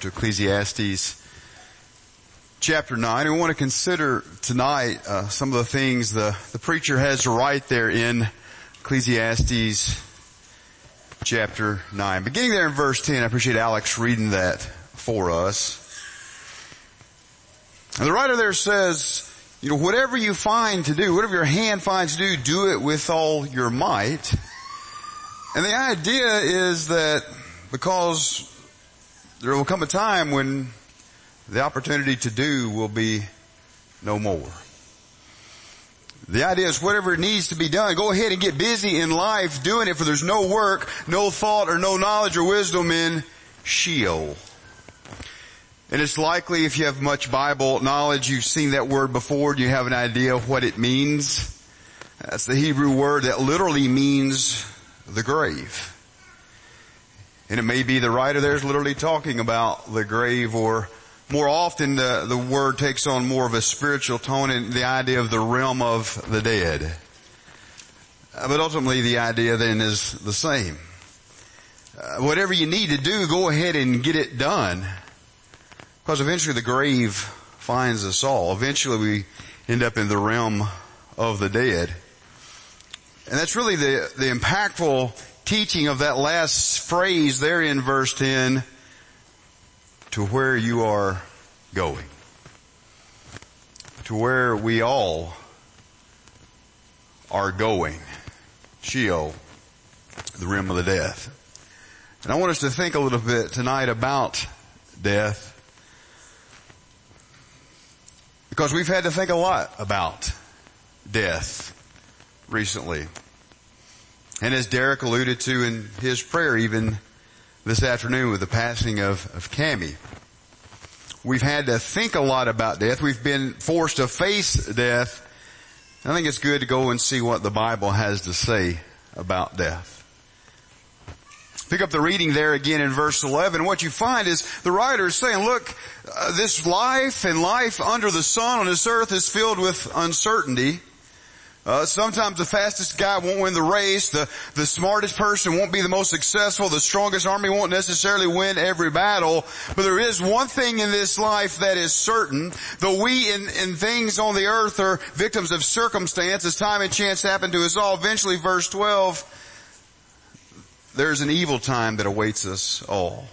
to Ecclesiastes chapter 9. We want to consider tonight some of the things the preacher has to write there in Ecclesiastes chapter 9. Beginning there in verse 10, I appreciate Alex reading that for us. And the writer there says, whatever you find to do, whatever your hand finds to do, do it with all your might. And the idea is that because there will come a time when the opportunity to do will be no more. The idea is whatever needs to be done, go ahead and get busy in life doing it, for there's no work, no thought, or no knowledge or wisdom in Sheol. And it's likely if you have much Bible knowledge, you've seen that word before, and you have an idea of what it means. That's the Hebrew word that literally means the grave. And it may be the writer there is literally talking about the grave, or more often the word takes on more of a spiritual tone and the idea of the realm of the dead. But ultimately the idea then is the same. Whatever you need to do, go ahead and get it done. Because eventually the grave finds us all. Eventually we end up in the realm of the dead. And that's really the impactful teaching of that last phrase there in verse 10, to where you are going. To where we all are going. Sheol, the realm of the death. And I want us to think a little bit tonight about death, because we've had to think a lot about death recently. And as Derek alluded to in his prayer even this afternoon with the passing of Cammie, we've had to think a lot about death. We've been forced to face death. I think it's good to go and see what the Bible has to say about death. Pick up the reading there again in verse 11. What you find is the writer is saying, look, this life and life under the sun on this earth is filled with uncertainty. Sometimes the fastest guy won't win the race. The smartest person won't be the most successful. The strongest army won't necessarily win every battle. But there is one thing in this life that is certain. Though we in things on the earth are victims of circumstance, as time and chance happen to us all, eventually, verse 12, there's an evil time that awaits us all.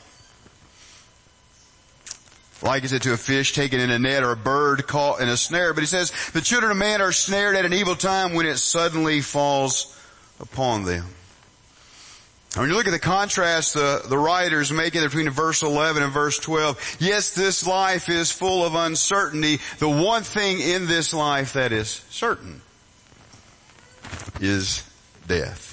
Likens it to a fish taken in a net or a bird caught in a snare. But he says, the children of man are snared at an evil time when it suddenly falls upon them. When you look at the contrast the writer's making between verse 11 and verse 12, yes, this life is full of uncertainty. The one thing in this life that is certain is death.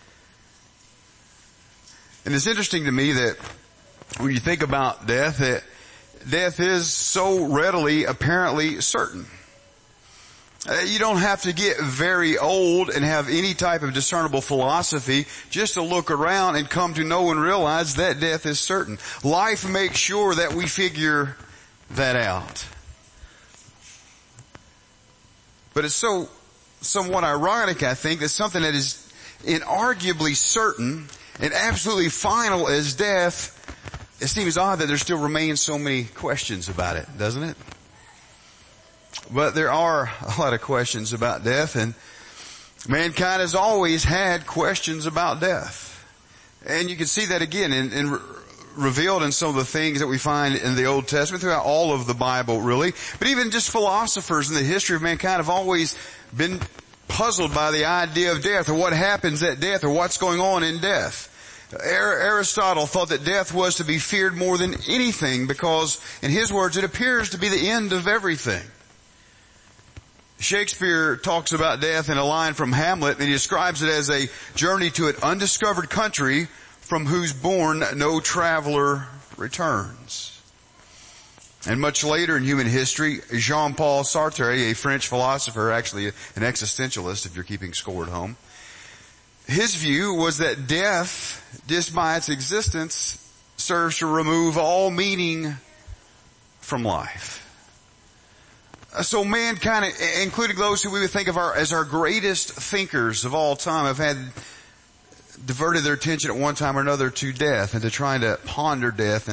And it's interesting to me that when you think about death, that death is so readily, apparently certain. You don't have to get very old and have any type of discernible philosophy just to look around and come to know and realize that death is certain. Life makes sure that we figure that out. But it's somewhat ironic, I think, that something that is inarguably certain and absolutely final as death, it seems odd that there still remains so many questions about it, doesn't it? But there are a lot of questions about death, and mankind has always had questions about death. And you can see that again in revealed in some of the things that we find in the Old Testament, throughout all of the Bible really. But even just philosophers in the history of mankind have always been puzzled by the idea of death, or what happens at death, or what's going on in death. Aristotle thought that death was to be feared more than anything because, in his words, it appears to be the end of everything. Shakespeare talks about death in a line from Hamlet, and he describes it as a journey to an undiscovered country from whose bourne no traveler returns. And much later in human history, Jean-Paul Sartre, a French philosopher, actually an existentialist if you're keeping score at home, his view was that death, just by its existence, serves to remove all meaning from life. So mankind, including those who we would think of as our greatest thinkers of all time, have had diverted their attention at one time or another to death and to trying to ponder death and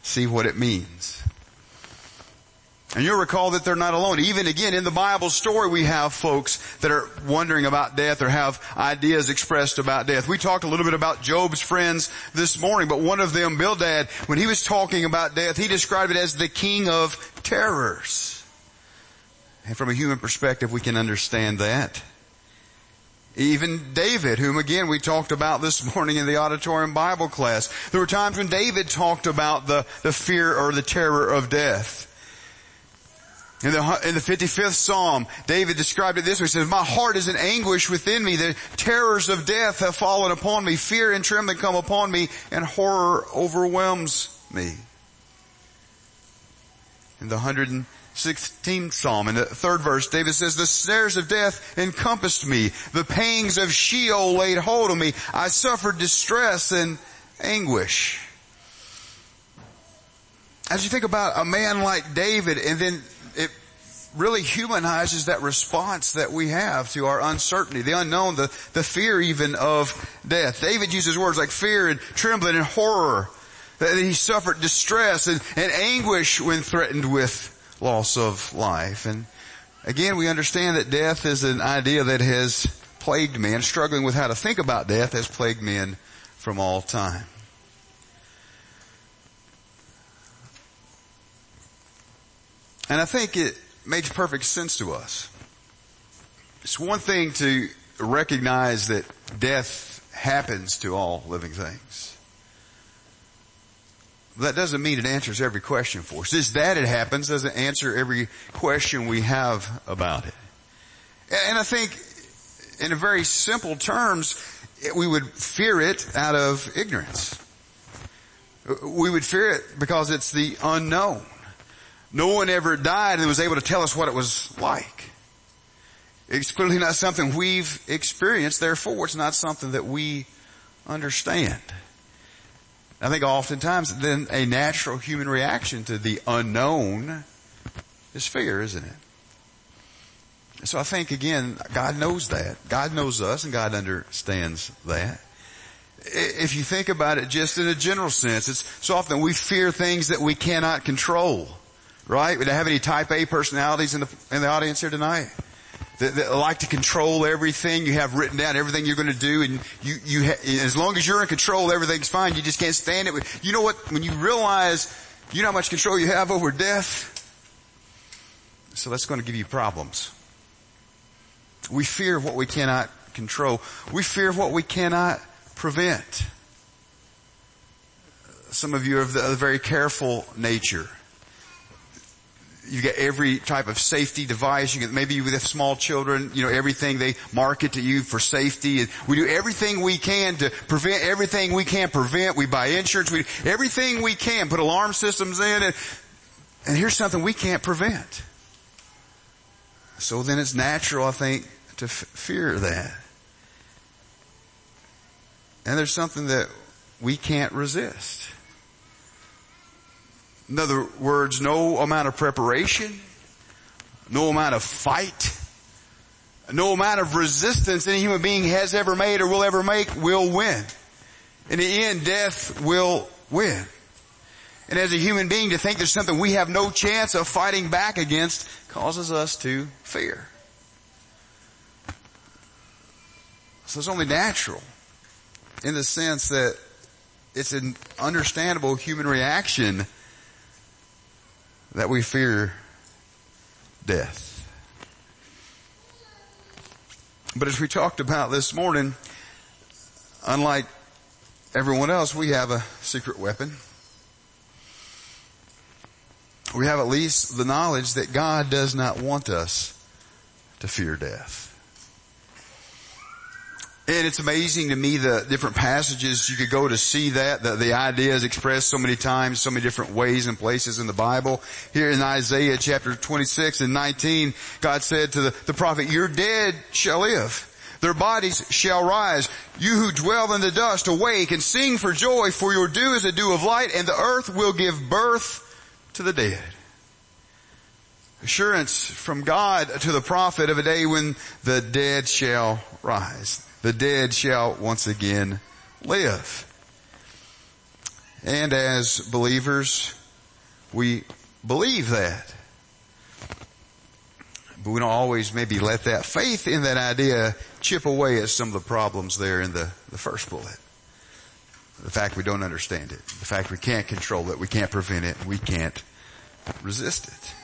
see what it means. And you'll recall that they're not alone. Even again, in the Bible story, we have folks that are wondering about death or have ideas expressed about death. We talked a little bit about Job's friends this morning, but one of them, Bildad, when he was talking about death, he described it as the king of terrors. And from a human perspective, we can understand that. Even David, whom again we talked about this morning in the auditorium Bible class. There were times when David talked about the fear or the terror of death. In the 55th Psalm, David described it this way. He says, my heart is in anguish within me. The terrors of death have fallen upon me. Fear and trembling come upon me, and horror overwhelms me. In the 116th Psalm, in the 3rd verse, David says, the snares of death encompassed me. The pangs of Sheol laid hold of me. I suffered distress and anguish. As you think about a man like David, and then it really humanizes that response that we have to our uncertainty, the unknown, the fear even of death. David uses words like fear and trembling and horror, that he suffered distress and anguish when threatened with loss of life. And again, we understand that death is an idea that has plagued men. Struggling with how to think about death has plagued men from all time. And I think it makes perfect sense to us. It's one thing to recognize that death happens to all living things. That doesn't mean it answers every question for us. Just that it happens doesn't answer every question we have about it. And I think in a very simple terms, we would fear it out of ignorance. We would fear it because it's the unknown. No one ever died and was able to tell us what it was like. It's clearly not something we've experienced, therefore it's not something that we understand. I think oftentimes then a natural human reaction to the unknown is fear, isn't it? So I think again, God knows that. God knows us and God understands that. If you think about it just in a general sense, it's so often we fear things that we cannot control. Right? Do I have any type A personalities in the audience here tonight? That like to control everything. You have written down everything you're going to do, and as long as you're in control, everything's fine. You just can't stand it. You know what? When you realize you know how much control you have over death, so that's going to give you problems. We fear what we cannot control. We fear what we cannot prevent. Some of you are of the very careful nature. You get every type of safety device. You get, maybe with small children, everything they market to you for safety. And we do everything we can to prevent everything we can prevent. We buy insurance. We do everything we can, put alarm systems in. And here's something we can't prevent. So then it's natural, I think, to fear that. And there's something that we can't resist. In other words, no amount of preparation, no amount of fight, no amount of resistance any human being has ever made or will ever make will win. In the end, death will win. And as a human being, to think there's something we have no chance of fighting back against causes us to fear. So it's only natural in the sense that it's an understandable human reaction that we fear death. But as we talked about this morning, unlike everyone else, we have a secret weapon. We have at least the knowledge that God does not want us to fear death. And it's amazing to me the different passages you could go to see that. The idea is expressed so many times, so many different ways and places in the Bible. Here in Isaiah chapter 26 and 19, God said to the prophet, your dead shall live. Their bodies shall rise. You who dwell in the dust, awake and sing for joy, for your dew is a dew of light, and the earth will give birth to the dead. Assurance from God to the prophet of a day when the dead shall rise. The dead shall once again live. And as believers, we believe that. But we don't always maybe let that faith in that idea chip away at some of the problems there in the first bullet. The fact we don't understand it. The fact we can't control it. We can't prevent it. We can't resist it.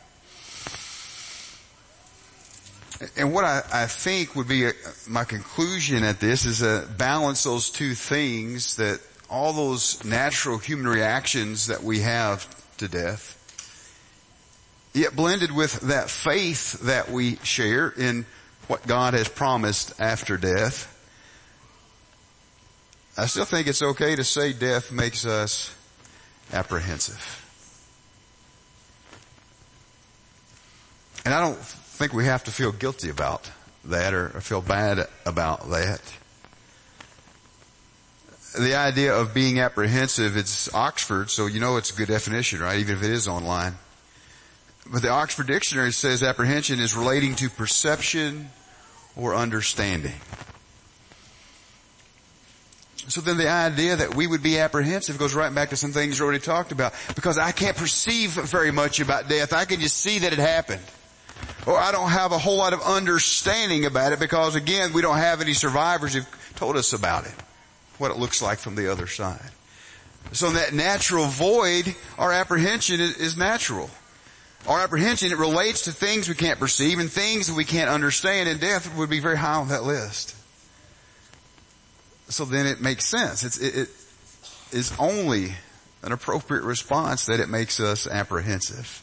And what I think would be my conclusion at this is to balance those two things, that all those natural human reactions that we have to death, yet blended with that faith that we share in what God has promised after death. I still think it's okay to say death makes us apprehensive. And I don't think we have to feel guilty about that or feel bad about that. The idea of being apprehensive, it's Oxford, so you know it's a good definition, right? Even if it is online. But the Oxford Dictionary says apprehension is relating to perception or understanding. So then the idea that we would be apprehensive goes right back to some things you already talked about. Because I can't perceive very much about death. I can just see that it happened. Or I don't have a whole lot of understanding about it because, again, we don't have any survivors who've told us about it, what it looks like from the other side. So in that natural void, our apprehension is natural. Our apprehension, it relates to things we can't perceive and things that we can't understand, and death would be very high on that list. So then it makes sense. It is only an appropriate response that it makes us apprehensive.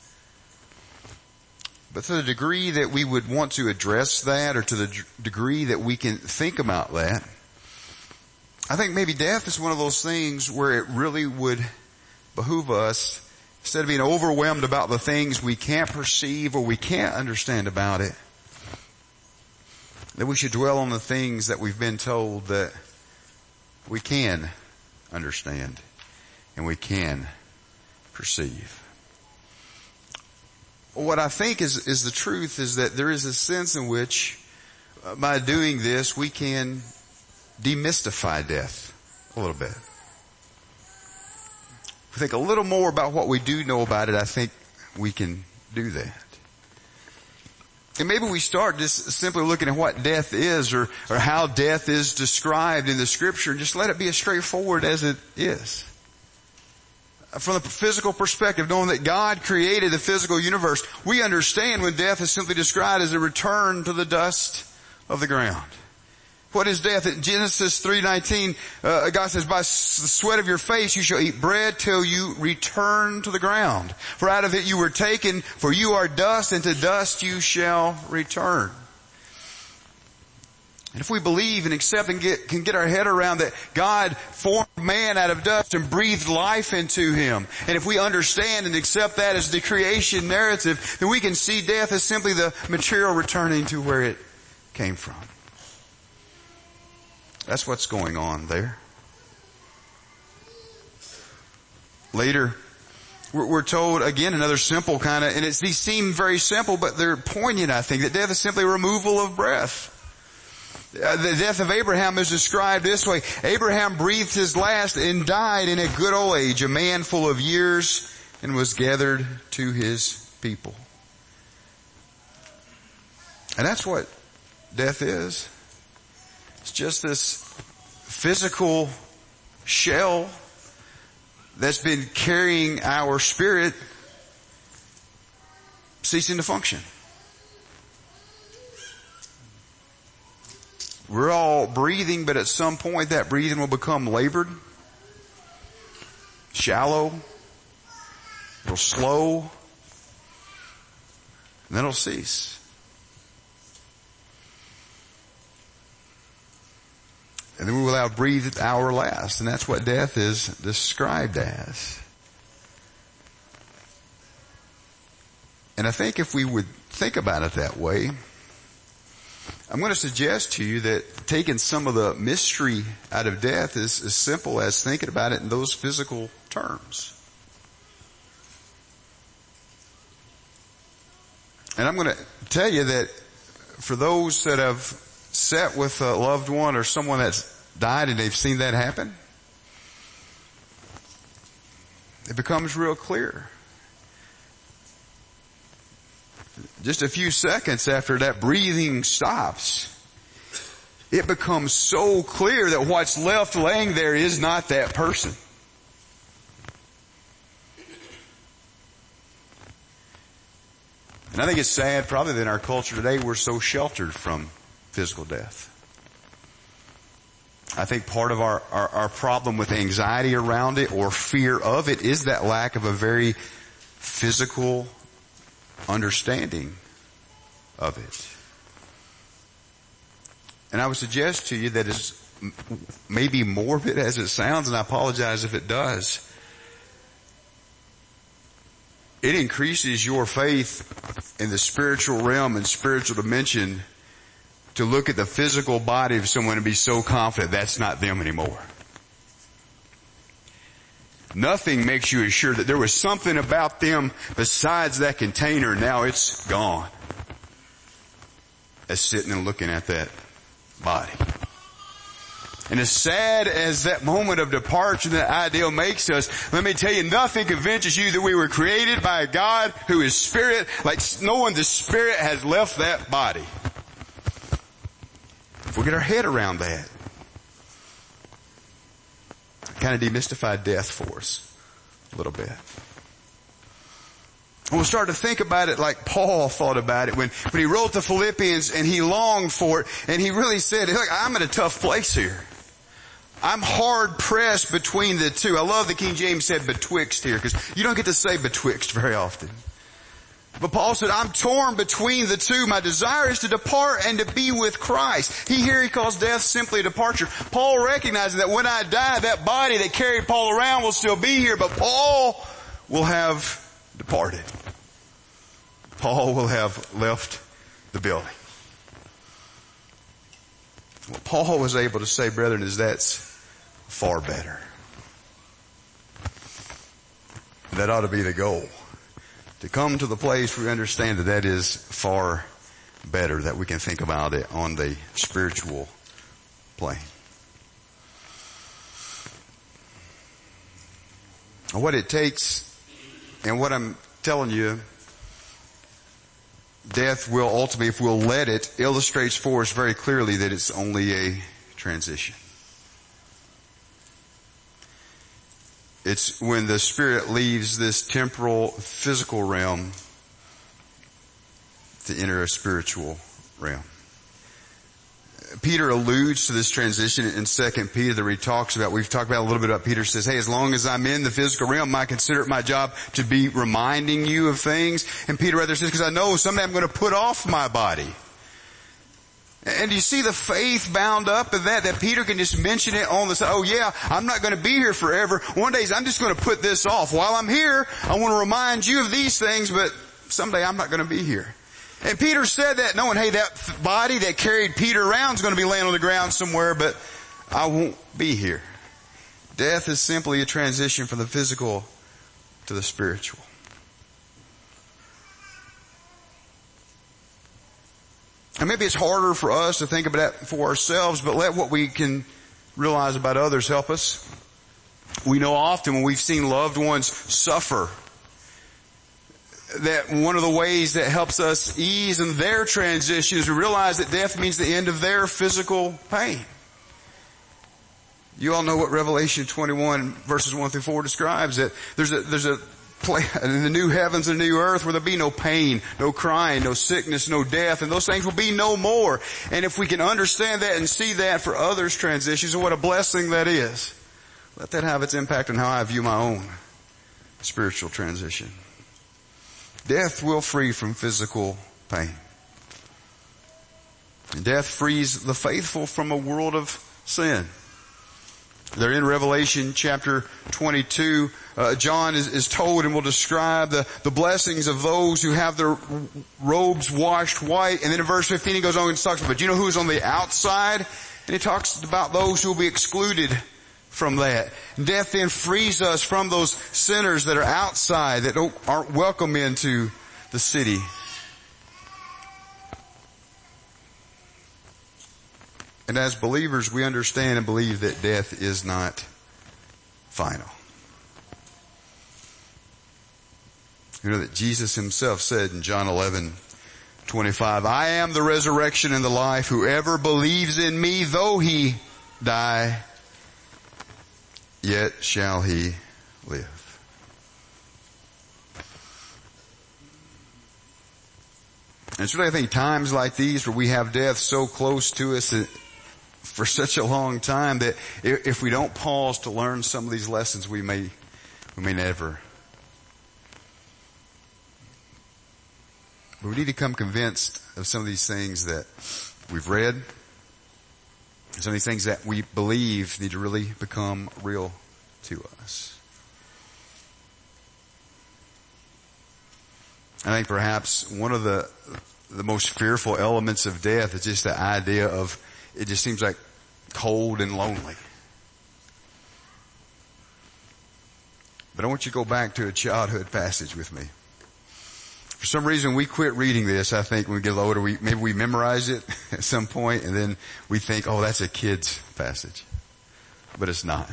But to the degree that we would want to address that, or to the degree that we can think about that, I think maybe death is one of those things where it really would behoove us, instead of being overwhelmed about the things we can't perceive or we can't understand about it, that we should dwell on the things that we've been told that we can understand and we can perceive. What I think is the truth is that there is a sense in which by doing this we can demystify death a little bit. If we think a little more about what we do know about it, I think we can do that. And maybe we start just simply looking at what death is or how death is described in the Scripture, and just let it be as straightforward as it is. From the physical perspective, knowing that God created the physical universe, we understand when death is simply described as a return to the dust of the ground. What is death? In Genesis 3:19, God says, by the sweat of your face you shall eat bread till you return to the ground. For out of it you were taken, for you are dust, and to dust you shall return. And if we believe and accept and can get our head around that God formed man out of dust and breathed life into him, and if we understand and accept that as the creation narrative, then we can see death as simply the material returning to where it came from. That's what's going on there. Later, we're told, again, another simple kind of, and these seem very simple, but they're poignant, I think, that death is simply removal of breath. The death of Abraham is described this way. Abraham breathed his last and died in a good old age, a man full of years, and was gathered to his people. And that's what death is. It's just this physical shell that's been carrying our spirit ceasing to function. We're all breathing, but at some point that breathing will become labored, shallow, it'll slow, and then it'll cease. And then we will outbreathe our last, and that's what death is described as. And I think if we would think about it that way, I'm going to suggest to you that taking some of the mystery out of death is as simple as thinking about it in those physical terms. And I'm going to tell you that for those that have sat with a loved one or someone that's died and they've seen that happen, it becomes real clear. Just a few seconds after that breathing stops, it becomes so clear that what's left laying there is not that person. And I think it's sad probably that in our culture today we're so sheltered from physical death. I think part of our problem with anxiety around it or fear of it is that lack of a very physical understanding of it. And I would suggest to you that as maybe morbid as it sounds, and I apologize if it does, it increases your faith in the spiritual realm and spiritual dimension to look at the physical body of someone and be so confident that's not them anymore. Nothing makes you assured that there was something about them besides that container, now it's gone, as sitting and looking at that body. And as sad as that moment of departure that ideal makes us, let me tell you, nothing convinces you that we were created by a God who is spirit, like knowing the spirit has left that body. If we get our head around that, it kind of demystified death for us a little bit. And we'll start to think about it like Paul thought about it when he wrote the Philippians and he longed for it, and he really said, look, I'm in a tough place here. I'm hard pressed between the two. I love that King James said betwixt here, because you don't get to say betwixt very often. But Paul said, I'm torn between the two. My desire is to depart and to be with Christ. He calls death simply a departure. Paul recognizes that when I die, that body that carried Paul around will still be here, but Paul will have departed. Paul will have left the building. What Paul was able to say, brethren, is that's far better. That ought to be the goal. To come to the place where we understand that that is far better, that we can think about it on the spiritual plane. What it takes, and what I'm telling you, death will ultimately, if we'll let it, illustrates for us very clearly that it's only a transition. It's when the spirit leaves this temporal, physical realm to enter a spiritual realm. Peter alludes to this transition in 2 Peter that he talks about. We've talked about a little bit about Peter says, hey, as long as I'm in the physical realm, I consider it my job to be reminding you of things. And Peter rather says, because I know someday I'm going to put off my body. And you see the faith bound up in that Peter can just mention it on the side. Oh yeah, I'm not going to be here forever. One day I'm just going to put this off. While I'm here, I want to remind you of these things, but someday I'm not going to be here. And Peter said that knowing, hey, that body that carried Peter around is going to be laying on the ground somewhere, but I won't be here. Death is simply a transition from the physical to the spiritual. And maybe it's harder for us to think about that for ourselves, but let what we can realize about others help us. We know often when we've seen loved ones suffer, that one of the ways that helps us ease in their transition is to realize that death means the end of their physical pain. You all know what Revelation 21 verses 1 through 4 describes, that there's a in the new heavens and the new earth where there'll be no pain, no crying, no sickness, no death, and those things will be no more. And if we can understand that and see that for others' transitions, and what a blessing that is, let that have its impact on how I view my own spiritual transition. Death will free from physical pain. And death frees the faithful from a world of sin. They're in Revelation chapter 22. John is told and will describe the blessings of those who have their robes washed white. And then in verse 15 he goes on and talks about, but you know who's on the outside? And he talks about those who will be excluded from that. Death then frees us from those sinners that are outside, that aren't welcome into the city. And as believers, we understand and believe that death is not final. You know that Jesus himself said in John 11:25, I am the resurrection and the life. Whoever believes in me, though he die, yet shall he live. And it's really, I think, times like these where we have death so close to us for such a long time that if we don't pause to learn some of these lessons, we may never. But we need to come convinced of some of these things that we've read, some of these things that we believe need to really become real to us. I think perhaps one of the most fearful elements of death is just the idea of, it just seems like cold and lonely. But I want you to go back to a childhood passage with me. For some reason we quit reading this, I think, when we get older. Maybe we memorize it at some point and then we think, oh, that's a kid's passage. But it's not.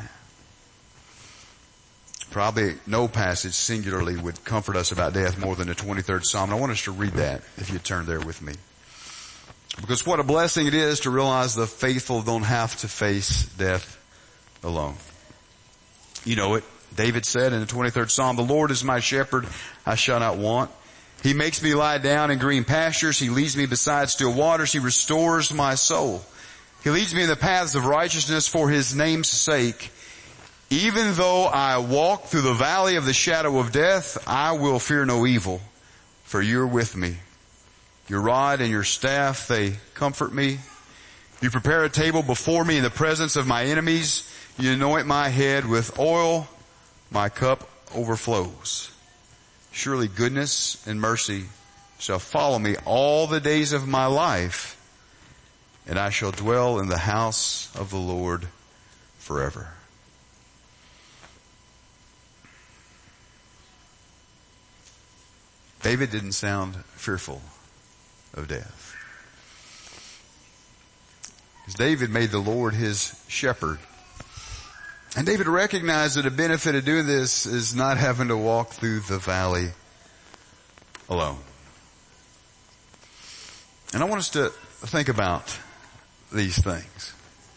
Probably no passage singularly would comfort us about death more than the 23rd Psalm. And I want us to read that if you turn there with me. Because what a blessing it is to realize the faithful don't have to face death alone. You know it. David said in the 23rd Psalm, the Lord is my shepherd, I shall not want. He makes me lie down in green pastures. He leads me beside still waters. He restores my soul. He leads me in the paths of righteousness for his name's sake. Even though I walk through the valley of the shadow of death, I will fear no evil, for you're with me. Your rod and your staff, they comfort me. You prepare a table before me in the presence of my enemies. You anoint my head with oil. My cup overflows. Surely goodness and mercy shall follow me all the days of my life, and I shall dwell in the house of the Lord forever. David didn't sound fearful of death, because David made the Lord his shepherd. And David recognized that a benefit of doing this is not having to walk through the valley alone. And I want us to think about these things.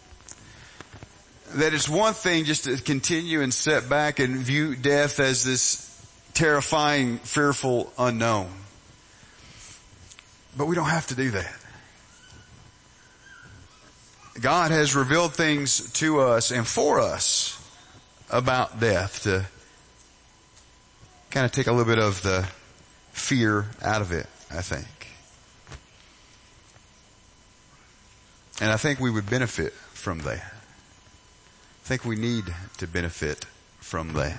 That it's one thing just to continue and sit back and view death as this terrifying, fearful unknown. But we don't have to do that. God has revealed things to us and for us about death to kind of take a little bit of the fear out of it, I think. And I think we would benefit from that. I think we need to benefit from that.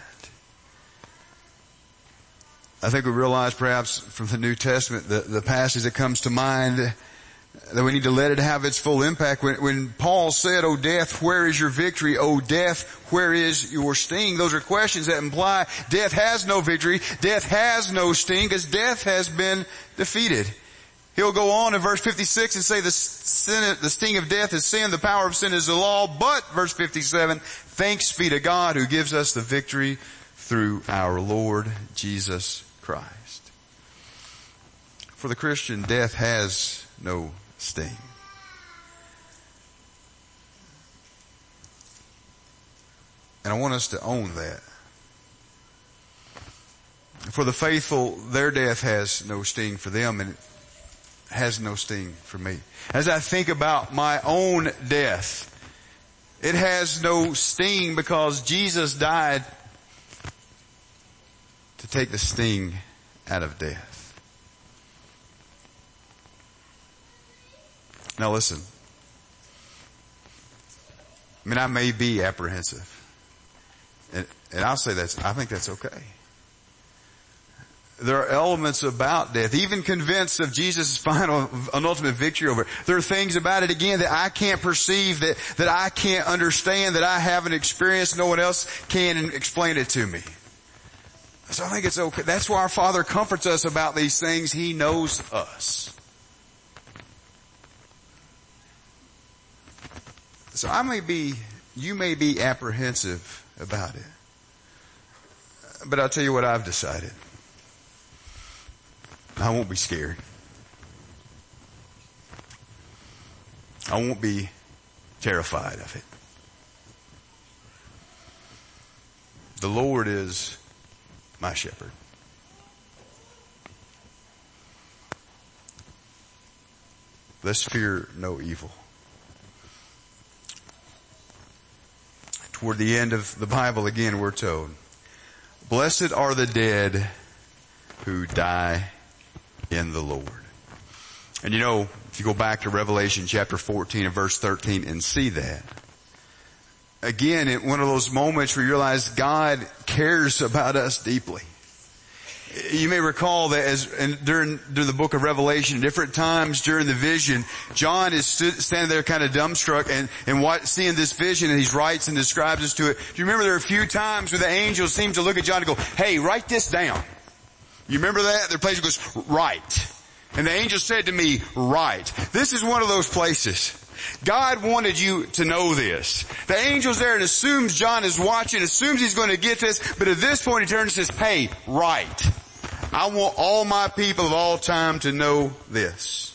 I think we realize perhaps from the New Testament, the passage that comes to mind, that we need to let it have its full impact. When Paul said, O death, where is your victory? O death, where is your sting? Those are questions that imply death has no victory. Death has no sting because death has been defeated. He'll go on in verse 56 and say the sting of death is sin, the power of sin is the law. But, verse 57, thanks be to God who gives us the victory through our Lord Jesus Christ. For the Christian, death has no sting. And I want us to own that. For the faithful, their death has no sting for them, and it has no sting for me. As I think about my own death, it has no sting because Jesus died to take the sting out of death. Now listen. I mean, I may be apprehensive. And I'll say I think that's okay. There are elements about death, even convinced of Jesus' final and ultimate victory over it. There are things about it, again, that I can't perceive, that I can't understand, that I haven't experienced. No one else can explain it to me. So I think it's okay. That's why our Father comforts us about these things. He knows us. So you may be apprehensive about it. But I'll tell you what I've decided. I won't be scared. I won't be terrified of it. The Lord is my shepherd. Let's fear no evil. Toward the end of the Bible, again, we're told, blessed are the dead who die in the Lord. And you know, if you go back to Revelation chapter 14 and verse 13 and see that, again, in one of those moments where you realize God cares about us deeply. You may recall that during the book of Revelation, different times during the vision, John is standing there kind of dumbstruck and seeing this vision, and he writes and describes this to it. Do you remember there are a few times where the angels seem to look at John and go, hey, write this down. You remember that? There are places where it goes, write. And the angel said to me, write. This is one of those places. God wanted you to know this. The angel's there and assumes John is watching, assumes he's going to get this, but at this point he turns and says, hey, write. I want all my people of all time to know this.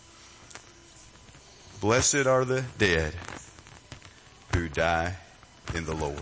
Blessed are the dead who die in the Lord.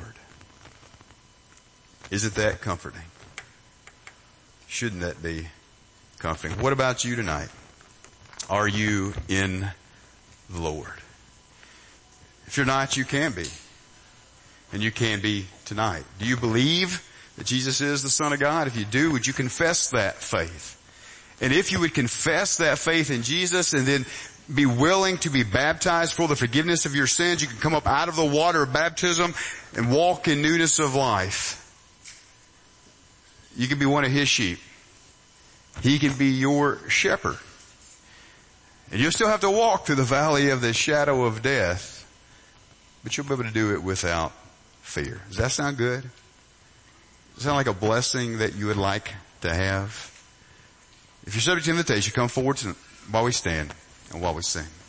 Isn't that comforting? Shouldn't that be comforting? What about you tonight? Are you in the Lord? If you're not, you can be. And you can be tonight. Do you believe that Jesus is the Son of God? If you do, would you confess that faith? And if you would confess that faith in Jesus and then be willing to be baptized for the forgiveness of your sins, you can come up out of the water of baptism and walk in newness of life. You can be one of His sheep. He can be your shepherd. And you'll still have to walk through the valley of the shadow of death, but you'll be able to do it without fear. Does that sound good? Does that sound like a blessing that you would like to have? If you're subject to invitation, come forward while we stand and while we sing.